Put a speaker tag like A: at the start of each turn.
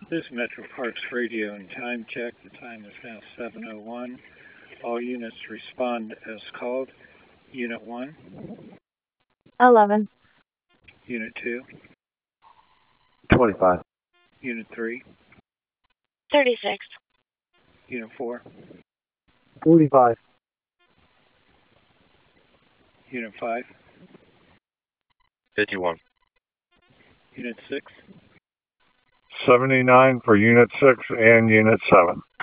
A: This is Metro Parks Radio and time check. The time is now 7:01. All units respond as called. Unit 1,
B: 11,
A: Unit 2,
C: 25.
A: Unit 3,
B: 36,
A: Unit 4,
C: 45.
A: Unit 5,
D: 51.
A: Unit 6,
E: 79 for Unit 6 and Unit 7.